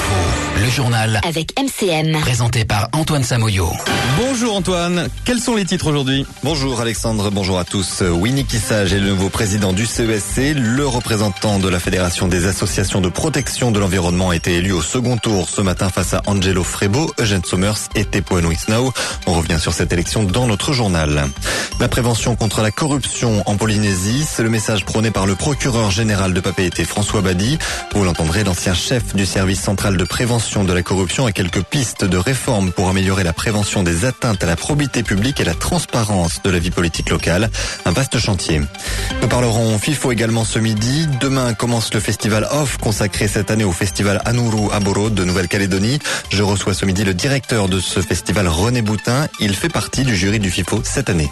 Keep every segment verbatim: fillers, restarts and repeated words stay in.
Info, le journal avec M C M. Présenté par Antoine Samoyo. Bonjour Antoine, quels sont les titres aujourd'hui? Bonjour Alexandre, bonjour à tous. Winnie Kissage est le nouveau président du C E S C. Le représentant de la Fédération des associations de protection de l'environnement a été élu au second tour ce matin face à Angelo Frebo, Eugène Sommers et Tepoenui Snow. On revient sur cette élection dans notre journal. La prévention contre la corruption en Polynésie, c'est le message prôné par le procureur général de Papeete, François Badi. Vous l'entendrez, l'ancien chef du service central de prévention de la corruption a quelques pistes de réforme pour améliorer la prévention des atteintes à la probité publique et la transparence de la vie politique locale. Un vaste chantier. Nous parlerons FIFO également ce midi. Demain commence le festival Off consacré cette année au festival Anuru Aboro de Nouvelle-Calédonie. Je reçois ce midi le directeur de ce festival, René Boutin. Il fait partie du jury du FIFO cette année.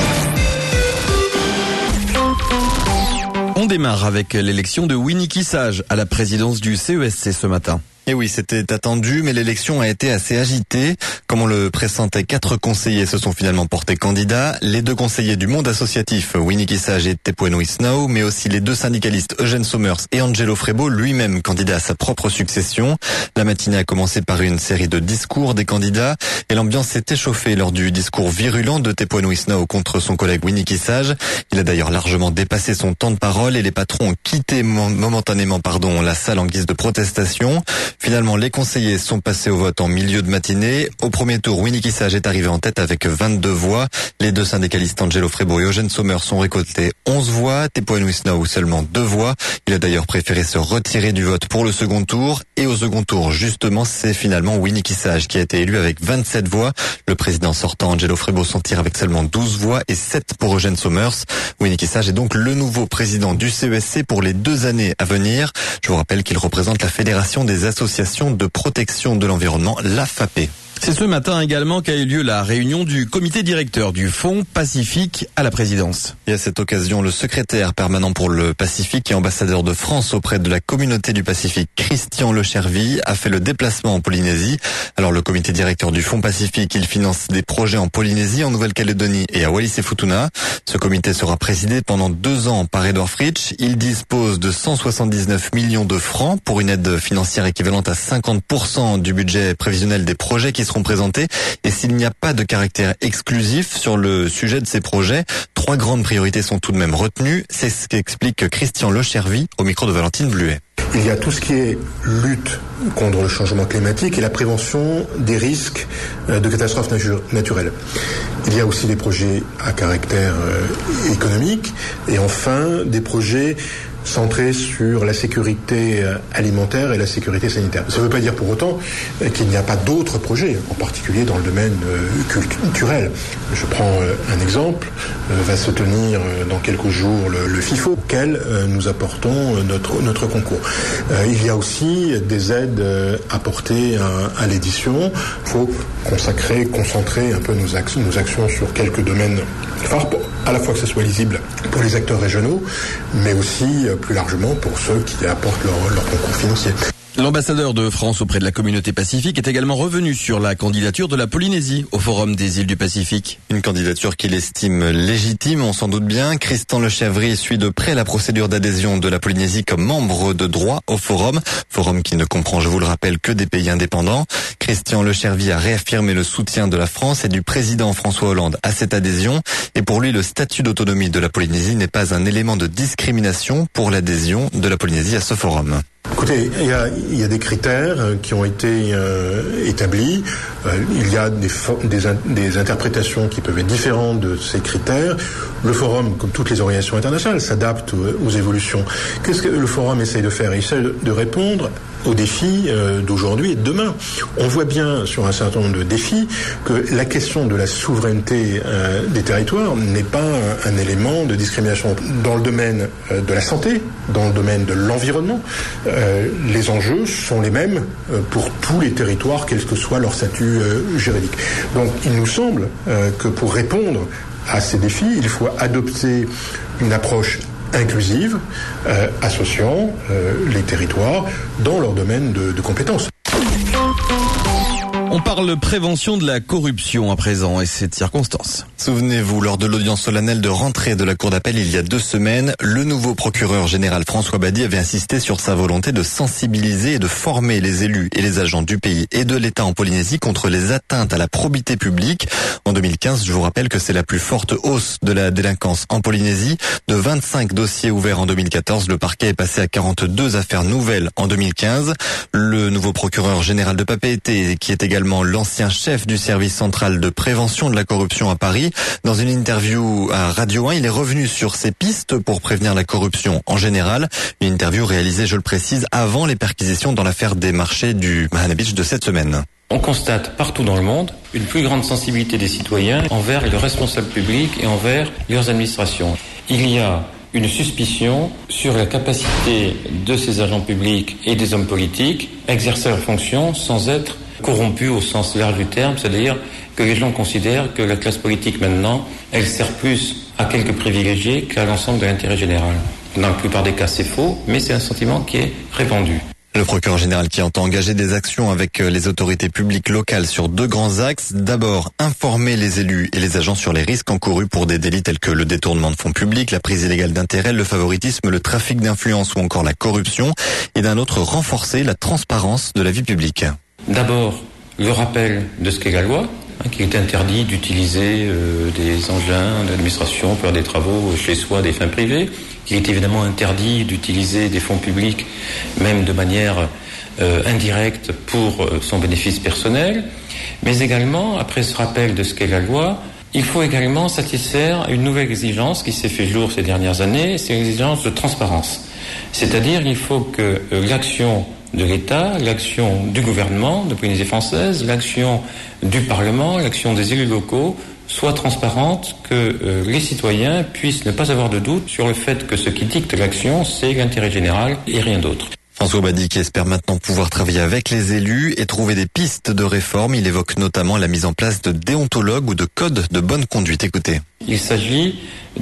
On démarre avec l'élection de Winnie Kissage à la présidence du C E S C ce matin. Et oui, c'était attendu, mais l'élection a été assez agitée. Comme on le pressentait, quatre conseillers se sont finalement portés candidats. Les deux conseillers du monde associatif, Winnie Kissage et Tepoenui Snow, mais aussi les deux syndicalistes, Eugène Sommers et Angelo Frebo, lui-même candidat à sa propre succession. La matinée a commencé par une série de discours des candidats, et l'ambiance s'est échauffée lors du discours virulent de Tepoenui Snow contre son collègue Winnie Kissage. Il a d'ailleurs largement dépassé son temps de parole et les patrons ont quitté momentanément pardon, la salle en guise de protestation. Finalement, les conseillers sont passés au vote en milieu de matinée. Au premier tour, Winnie Kissage est arrivé en tête avec vingt-deux voix. Les deux syndicalistes Angelo Frebo et Eugène Sommers sont récoltés onze voix. Tepoenui Snow seulement deux voix. Il a d'ailleurs préféré se retirer du vote pour le second tour. Et au second tour, justement, c'est finalement Winnie Kissage qui a été élu avec vingt-sept voix. Le président sortant Angelo Frebo s'en tire avec seulement douze voix et sept pour Eugène Sommers. Winnie Kissage est donc le nouveau président du C E S C pour les deux années à venir. Je vous rappelle qu'il représente la Fédération des associations de protection de l'environnement, la F A P. C'est ce matin également qu'a eu lieu la réunion du comité directeur du Fonds Pacifique à la présidence. Et à cette occasion, le secrétaire permanent pour le Pacifique et ambassadeur de France auprès de la communauté du Pacifique, Christian Lechervy, a fait le déplacement en Polynésie. Alors le comité directeur du Fonds Pacifique, il finance des projets en Polynésie, en Nouvelle-Calédonie et à Wallis et Futuna. Ce comité sera présidé pendant deux ans par Edward Fritsch. Il dispose de cent soixante-dix-neuf millions de francs pour une aide financière équivalente à cinquante pour cent du budget prévisionnel des projets qui seront présentés. Et s'il n'y a pas de caractère exclusif sur le sujet de ces projets, trois grandes priorités sont tout de même retenues. C'est ce qu'explique Christian Lechervy au micro de Valentine Bluet. Il y a tout ce qui est lutte contre le changement climatique et la prévention des risques de catastrophes naturelles. Il y a aussi des projets à caractère économique et enfin des projets centré sur la sécurité alimentaire et la sécurité sanitaire. Ça ne veut pas dire pour autant qu'il n'y a pas d'autres projets, en particulier dans le domaine culturel. Je prends un exemple, va se tenir dans quelques jours le, le FIFO, auquel nous apportons notre, notre concours. Il y a aussi des aides apportées à, à l'édition. Il faut consacrer, concentrer un peu nos actions, nos actions sur quelques domaines phares, pour, à la fois que ce soit lisible pour les acteurs régionaux, mais aussi plus largement pour ceux qui apportent leur, leur concours financier. L'ambassadeur de France auprès de la communauté pacifique est également revenu sur la candidature de la Polynésie au Forum des îles du Pacifique. Une candidature qu'il estime légitime, on s'en doute bien. Christian Lechervy suit de près la procédure d'adhésion de la Polynésie comme membre de droit au Forum. Forum qui ne comprend, je vous le rappelle, que des pays indépendants. Christian Lechervy a réaffirmé le soutien de la France et du président François Hollande à cette adhésion. Et pour lui, le statut d'autonomie de la Polynésie n'est pas un élément de discrimination pour l'adhésion de la Polynésie à ce Forum. Écoutez, il y a, il y a des critères qui ont été euh, établis. Euh, il y a des, des, des interprétations qui peuvent être différentes de ces critères. Le forum, comme toutes les organisations internationales, s'adapte aux, aux évolutions. Qu'est-ce que le forum essaye de faire? Il essaye de, de répondre aux défis euh, d'aujourd'hui et de demain. On voit bien sur un certain nombre de défis que la question de la souveraineté euh, des territoires n'est pas un, un élément de discrimination. Dans le domaine euh, de la santé, dans le domaine de l'environnement, euh, les enjeux sont les mêmes euh, pour tous les territoires, quel que soit leur statut euh, juridique. Donc il nous semble euh, que pour répondre à ces défis, il faut adopter une approche inclusive, euh, associant euh, les territoires dans leur domaine de, de compétences. On parle prévention de la corruption à présent et cette circonstance. Souvenez-vous, lors de l'audience solennelle de rentrée de la Cour d'appel il y a deux semaines, le nouveau procureur général François Bady avait insisté sur sa volonté de sensibiliser et de former les élus et les agents du pays et de l'État en Polynésie contre les atteintes à la probité publique. En deux mille quinze, je vous rappelle que c'est la plus forte hausse de la délinquance en Polynésie. De vingt-cinq dossiers ouverts en deux mille quatorze, le parquet est passé à quarante-deux affaires nouvelles en deux mille quinze. Le nouveau procureur général de Papeete, qui est également l'ancien chef du service central de prévention de la corruption à Paris. Dans une interview à Radio un, il est revenu sur ses pistes pour prévenir la corruption en général. Une interview réalisée, je le précise, avant les perquisitions dans l'affaire des marchés du Mahana Beach de cette semaine. On constate partout dans le monde une plus grande sensibilité des citoyens envers les responsables publics et envers leurs administrations. Il y a une suspicion sur la capacité de ces agents publics et des hommes politiques à exercer leurs fonctions sans être corrompus au sens large du terme, c'est-à-dire que les gens considèrent que la classe politique maintenant, elle sert plus à quelques privilégiés qu'à l'ensemble de l'intérêt général. Dans la plupart des cas, c'est faux, mais c'est un sentiment qui est répandu. Le procureur général qui entend engager des actions avec les autorités publiques locales sur deux grands axes. D'abord, informer les élus et les agents sur les risques encourus pour des délits tels que le détournement de fonds publics, la prise illégale d'intérêts, le favoritisme, le trafic d'influence ou encore la corruption. Et d'un autre, renforcer la transparence de la vie publique. D'abord, le rappel de ce qu'est la loi, hein, qu'il est interdit d'utiliser euh, des engins d'administration pour faire des travaux chez soi à des fins privées, qu'il est évidemment interdit d'utiliser des fonds publics, même de manière euh, indirecte, pour euh, son bénéfice personnel. Mais également, après ce rappel de ce qu'est la loi, il faut également satisfaire une nouvelle exigence qui s'est fait jour ces dernières années, c'est l'exigence de transparence. C'est-à-dire qu'il faut que euh, l'action de l'État, l'action du gouvernement de Polynésie française, l'action du Parlement, l'action des élus locaux soit transparente, que euh, les citoyens puissent ne pas avoir de doute sur le fait que ce qui dicte l'action, c'est l'intérêt général et rien d'autre. François Bady qui espère maintenant pouvoir travailler avec les élus et trouver des pistes de réforme. Il évoque notamment la mise en place de déontologues ou de codes de bonne conduite. Écoutez. Il s'agit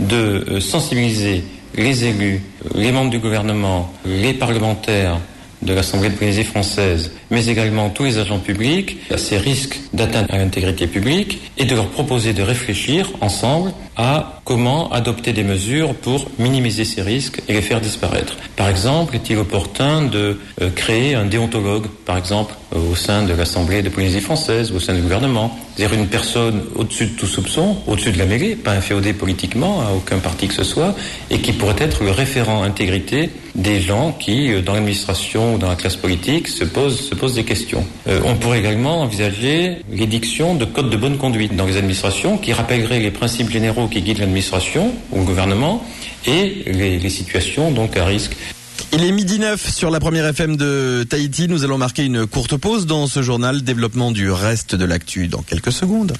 de sensibiliser les élus, les membres du gouvernement, les parlementaires de l'Assemblée de Polynésie française, mais également tous les agents publics, à ces risques d'atteinte à l'intégrité publique et de leur proposer de réfléchir ensemble à comment adopter des mesures pour minimiser ces risques et les faire disparaître. Par exemple, est-il opportun de euh, créer un déontologue, par exemple, euh, au sein de l'Assemblée de Polynésie française, au sein du gouvernement, c'est-à-dire une personne au-dessus de tout soupçon, au-dessus de la mêlée, pas inféodée politiquement à aucun parti que ce soit, et qui pourrait être le référent intégrité des gens qui, euh, dans l'administration ou dans la classe politique, se posent, se posent des questions. Euh, on pourrait également envisager l'édiction de codes de bonne conduite dans les administrations qui rappelleraient les principes généraux qui guident l'administration ou le gouvernement et les, les situations donc à risque. Il est midi neuf sur la première F M de Tahiti. Nous allons marquer une courte pause dans ce journal. Développement du reste de l'actu dans quelques secondes.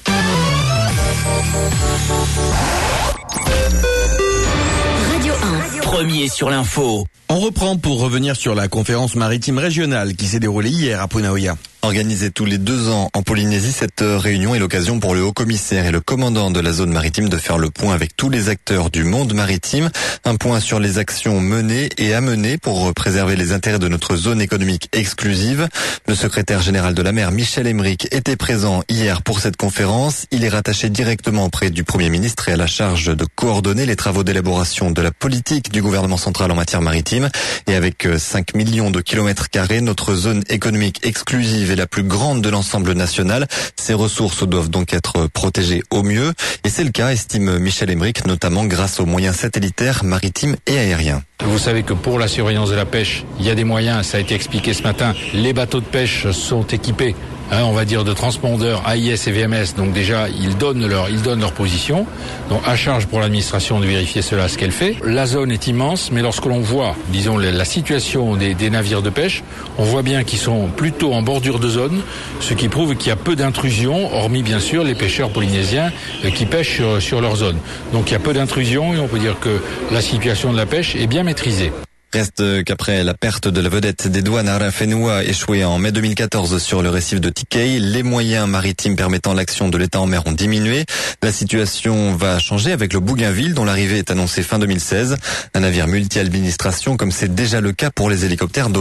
Radio un. Premier sur l'info. On reprend pour revenir sur la conférence maritime régionale qui s'est déroulée hier à Punaoia. Organisée tous les deux ans en Polynésie, cette réunion est l'occasion pour le haut-commissaire et le commandant de la zone maritime de faire le point avec tous les acteurs du monde maritime. Un point sur les actions menées et à mener pour préserver les intérêts de notre zone économique exclusive. Le secrétaire général de la mer, Michel Emerick, était présent hier pour cette conférence. Il est rattaché directement auprès du Premier ministre et à la charge de coordonner les travaux d'élaboration de la politique du gouvernement central en matière maritime. Et avec cinq millions de kilomètres carrés, notre zone économique exclusive est la plus grande de l'ensemble national. Ces ressources doivent donc être protégées au mieux. Et c'est le cas, estime Michel Emerick, notamment grâce aux moyens satellitaires, maritimes et aériens. Vous savez que pour la surveillance de la pêche, il y a des moyens, ça a été expliqué ce matin. Les bateaux de pêche sont équipés, hein, on va dire, de transpondeurs A I S et V M S. Donc déjà, ils donnent leur, ils donnent leur position. Donc à charge pour l'administration de vérifier cela, ce qu'elle fait. La zone est immense, mais lorsque l'on voit, disons, la situation des, des navires de pêche, on voit bien qu'ils sont plutôt en bordure de zone, ce qui prouve qu'il y a peu d'intrusion, hormis bien sûr les pêcheurs polynésiens qui pêchent sur, sur leur zone. Donc il y a peu d'intrusion et on peut dire que la situation de la pêche est bien maîtrisée. Reste qu'après la perte de la vedette des douanes Arafenua échouée en mai deux mille quatorze sur le récif de Tikei, les moyens maritimes permettant l'action de l'État en mer ont diminué. La situation va changer avec le Bougainville dont l'arrivée est annoncée fin deux mille seize. Un navire multi-administration comme c'est déjà le cas pour les hélicoptères Dauphin.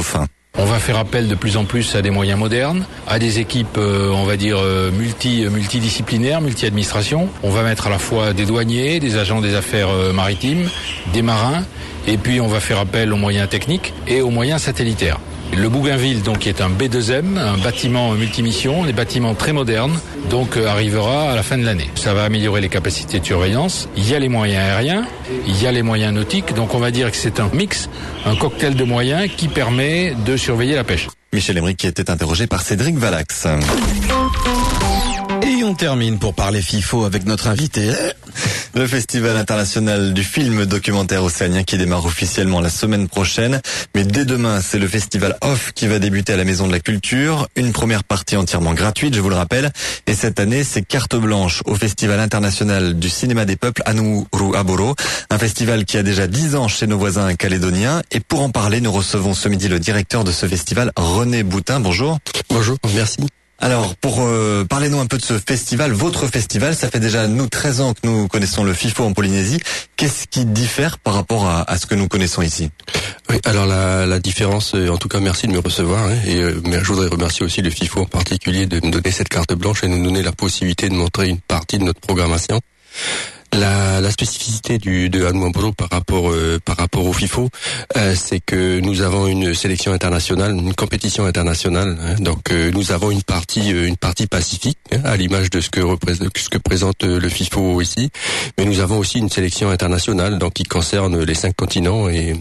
On va faire appel de plus en plus à des moyens modernes, à des équipes, euh, on va dire, euh, multi, multidisciplinaires, multi-administrations. On va mettre à la fois des douaniers, des agents des affaires euh, maritimes, des marins, et puis on va faire appel aux moyens techniques et aux moyens satellitaires. Le Bougainville, donc, qui est un B deux M, un bâtiment multimission, des bâtiments très modernes, donc euh, arrivera à la fin de l'année. Ça va améliorer les capacités de surveillance. Il y a les moyens aériens, il y a les moyens nautiques, donc on va dire que c'est un mix, un cocktail de moyens qui permet de surveiller la pêche. Michel Emerick qui était interrogé par Cédric Valax. Et on termine pour parler FIFO avec notre invité. Le Festival international du film documentaire océanien qui démarre officiellement la semaine prochaine. Mais dès demain, c'est le Festival Off qui va débuter à la Maison de la Culture. Une première partie entièrement gratuite, je vous le rappelle. Et cette année, c'est carte blanche au Festival international du cinéma des peuples Anu-Ru-Aboro. Un festival qui a déjà dix ans chez nos voisins calédoniens. Et pour en parler, nous recevons ce midi le directeur de ce festival, René Boutin. Bonjour. Bonjour, merci. Alors, pour euh, parlez-nous un peu de ce festival, votre festival. Ça fait déjà, nous, treize ans que nous connaissons le FIFO en Polynésie. Qu'est-ce qui diffère par rapport à, à ce que nous connaissons ici? Oui, alors la, la différence, en tout cas, merci de me recevoir. Hein, et euh, mais je voudrais remercier aussi le FIFO en particulier de me donner cette carte blanche et nous donner la possibilité de montrer une partie de notre programmation. La, la spécificité du de Anu-Aboro par rapport euh, par rapport au FIFO, euh, c'est que nous avons une sélection internationale, une compétition internationale. Hein, donc euh, nous avons une partie euh, une partie pacifique, hein, à l'image de ce que représente ce que présente euh, le FIFO ici. Mais nous avons aussi une sélection internationale, donc qui concerne les cinq continents et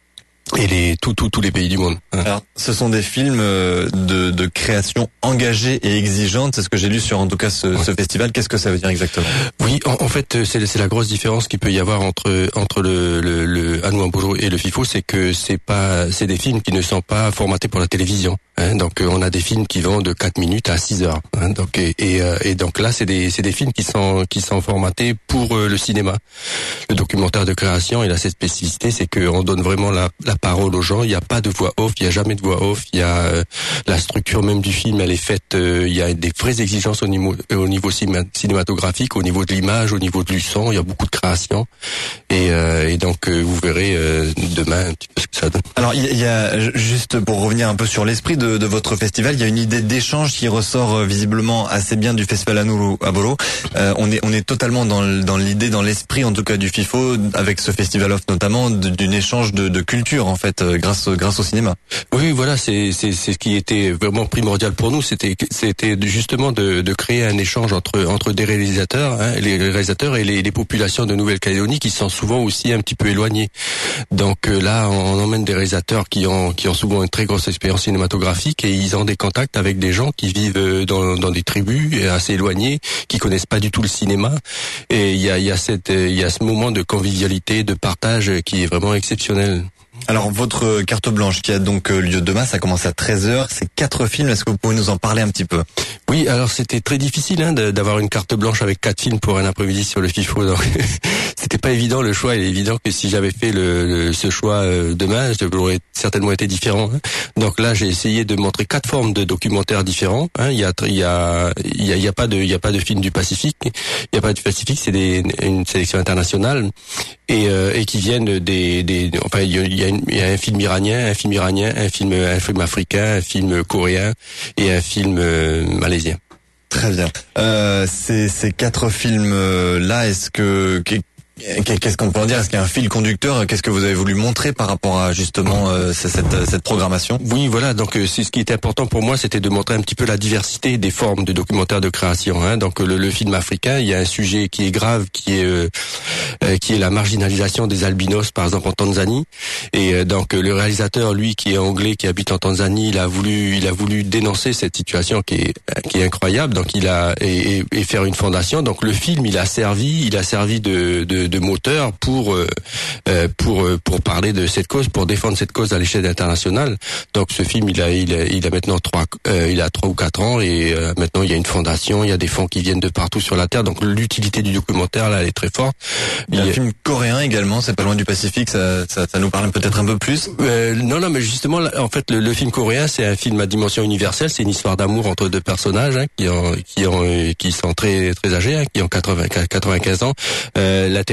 et les tous tous tous les pays du monde. Hein. Alors, ce sont des films de de création engagée et exigeante, c'est ce que j'ai lu sur en tout cas ce, ouais. ce festival. Qu'est-ce que ça veut dire exactement? Oui, en, en fait, c'est c'est la grosse différence qu'il peut y avoir entre entre le le, le Anu-Aboro et le FIFO, c'est que c'est pas c'est des films qui ne sont pas formatés pour la télévision. Hein, donc on a des films qui vont de quatre minutes à six heures. Hein, donc et, et et donc là c'est des c'est des films qui sont qui sont formatés pour le cinéma. Le documentaire de création, il a cette spécificité, c'est que on donne vraiment la la parole aux gens. Il n'y a pas de voix off, il n'y a jamais de voix off. Il y a euh, la structure même du film, elle est faite. Euh, il y a des vraies exigences au niveau au niveau cinématographique, au niveau de l'image, au niveau du son. Il y a beaucoup de création et, euh, et donc euh, vous verrez euh, demain un petit peu ce que ça donne. Alors il y a juste pour revenir un peu sur l'esprit de, de votre festival, il y a une idée d'échange qui ressort euh, visiblement assez bien du festival Anu-Aboro. Euh, on est on est totalement dans dans l'idée, dans l'esprit en tout cas du FIFO avec ce festival off notamment d'une échange de, de culture en fait euh, grâce grâce au cinéma. Oui, voilà, c'est c'est c'est ce qui était vraiment primordial pour nous, c'était c'était justement de de créer un échange entre entre des réalisateurs, hein, les réalisateurs et les, les populations de Nouvelle-Calédonie qui sont souvent aussi un petit peu éloignées. Donc euh, là, on emmène des réalisateurs qui ont qui ont souvent une très grosse expérience cinématographique et ils ont des contacts avec des gens qui vivent dans dans des tribus assez éloignées, qui connaissent pas du tout le cinéma. Et il y a il y a cette il y a ce moment de convivialité, de partage qui est vraiment exceptionnel. Alors votre carte blanche qui a donc lieu demain, ça commence à treize heures, c'est quatre films, est-ce que vous pouvez nous en parler un petit peu? Oui, alors c'était très difficile hein, d'avoir une carte blanche avec quatre films pour un après-midi sur le FIFO, donc c'était pas évident le choix, il est évident que si j'avais fait le, le ce choix euh, demain, j'aurais certainement été différent. Hein. Donc là, j'ai essayé de montrer quatre formes de documentaires différents. Hein. Il y a il y a il y a, il y a pas de il y a pas de film du Pacifique, il y a pas du Pacifique, c'est des une sélection internationale et euh, et qui viennent des des enfin il y a, il y a Il y a un film iranien, un film iranien, un film, un film africain, un film coréen et un film euh, malaisien. Très bien. Euh, ces, ces quatre films-là, est-ce que qu'est-ce qu'on peut en dire? Est-ce qu'il y a un fil conducteur? Qu'est-ce que vous avez voulu montrer par rapport à justement euh, cette, cette programmation? Oui, voilà. Donc c'est ce qui était important pour moi, c'était de montrer un petit peu la diversité des formes de documentaires de création. Hein. Donc le, le film africain, il y a un sujet qui est grave, qui est euh, qui est la marginalisation des albinos, par exemple en Tanzanie. Et euh, donc le réalisateur, lui, qui est anglais, qui habite en Tanzanie, il a voulu il a voulu dénoncer cette situation qui est qui est incroyable. Donc il a et, et, et faire une fondation. Donc le film, il a servi, il a servi de, de de moteur pour euh, pour pour parler de cette cause, pour défendre cette cause à l'échelle internationale. Donc ce film, il a il a, il a maintenant trois euh, il a trois ou quatre ans et euh, maintenant il y a une fondation, il y a des fonds qui viennent de partout sur la terre. Donc l'utilité du documentaire là, elle est très forte. Il y a un film coréen également, c'est pas loin du Pacifique, ça ça, ça nous parle peut-être un peu plus. Euh, non non mais justement là, en fait le, le film coréen, c'est un film à dimension universelle, c'est une histoire d'amour entre deux personnages hein, qui ont qui ont qui sont très très âgés, hein, qui ont quatre-vingts quatre-vingt-quinze ans. Euh,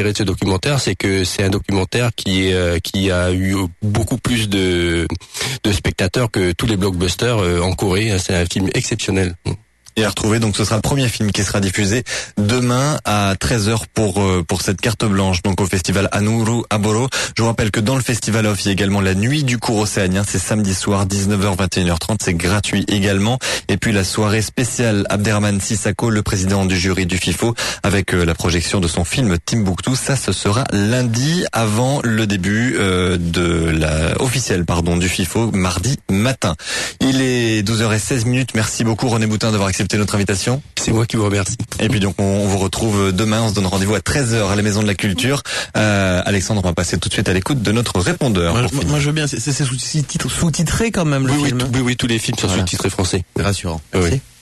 l'intérêt de ce documentaire, c'est que c'est un documentaire qui est, euh, qui a eu beaucoup plus de, de spectateurs que tous les blockbusters euh, en Corée. C'est un film exceptionnel. Et à retrouver, donc ce sera le premier film qui sera diffusé demain à treize heures pour euh, pour cette carte blanche, donc au festival Anuru Aboro. Je vous rappelle que dans le festival off, il y a également la nuit du cours océanien, c'est samedi soir, dix-neuf heures vingt et une heures trente, c'est gratuit également. Et puis la soirée spéciale Abderrahmane Sissako, le président du jury du FIFO, avec euh, la projection de son film Timbuktu, ça ce sera lundi avant le début euh, de la officielle pardon du FIFO, mardi matin. Il est douze heures seize minutes, merci beaucoup René Boutin d'avoir accepté notre invitation. C'est moi qui vous remercie. Et puis donc on, on vous retrouve demain, on se donne rendez-vous à treize heures à la Maison de la Culture. Euh, Alexandre, on va passer tout de suite à l'écoute de notre répondeur. Moi, moi je veux bien, c'est, c'est sous-titré quand même le oui, film. Oui, oui, oui, tous les films sont voilà. Sous-titrés français. C'est rassurant. Oui. Merci.